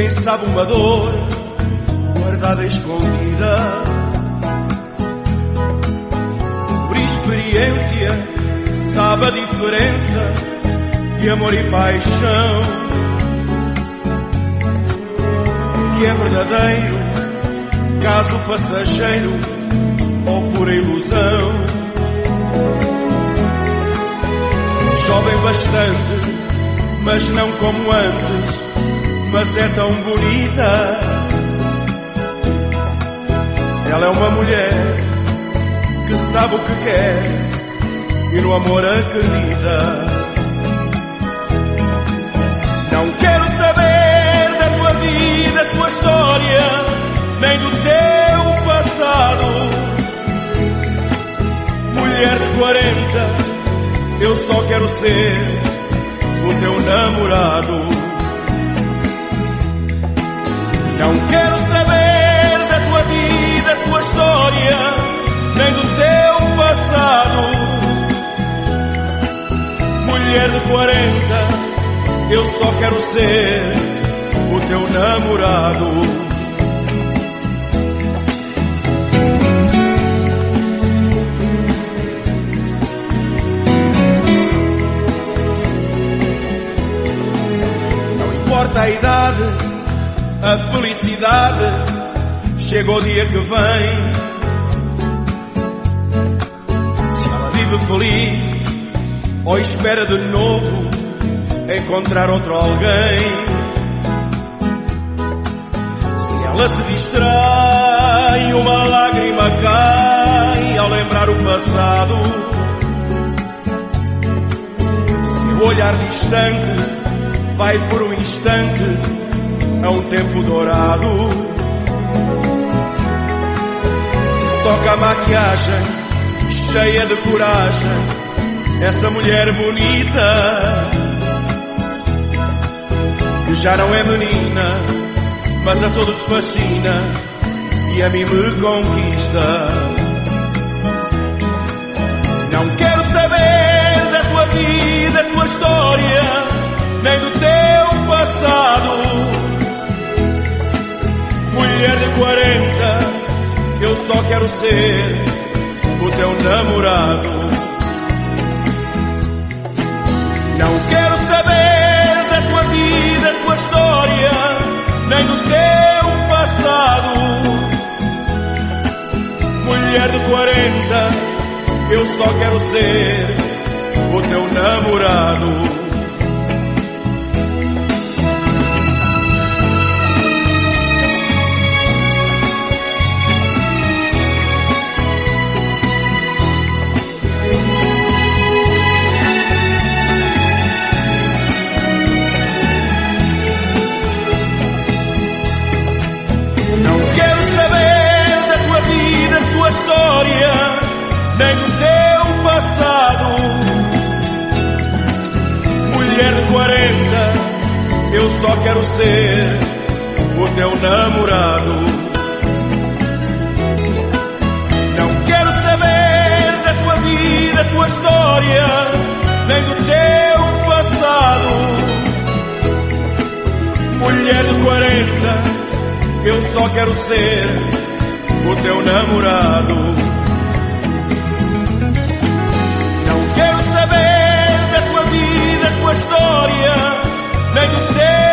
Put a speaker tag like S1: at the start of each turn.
S1: Quem sabe uma dor guardada e escondida, por experiência sabe a diferença de amor e paixão, que é verdadeiro, caso passageiro ou pura ilusão. Jovem bastante, mas não como antes, mas é tão bonita. Ela é uma mulher que sabe o que quer e no amor acredita. Não quero saber da tua vida, da tua história, nem do teu passado. Mulher de 40, eu só quero ser o teu namorado. Não quero saber da tua vida, da tua história, nem do teu passado. Mulher de 40, eu só quero ser o teu namorado. Não importa a idade, a felicidade, chega o dia que vem. Se ela vive feliz ou espera de novo encontrar outro alguém, se ela se distrai, uma lágrima cai ao lembrar o passado. Se o olhar distante vai por um instante a um tempo dourado, toca a maquiagem cheia de coragem, essa mulher bonita, que já não é menina, mas a todos fascina e a mim me conquista. Não quero saber da tua vida, da tua história, nem do teu passado. Mulher de 40, eu só quero ser o teu namorado. Não quero saber da tua vida, da tua história, nem do teu passado. Mulher de 40, eu só quero ser o teu namorado. História, nem do teu passado. Mulher de 40, eu só quero ser o teu namorado. Não quero saber da tua vida, da tua história, nem do teu passado. Mulher de 40, eu só quero ser o teu namorado. Não quero saber da tua vida, da tua história, nem do teu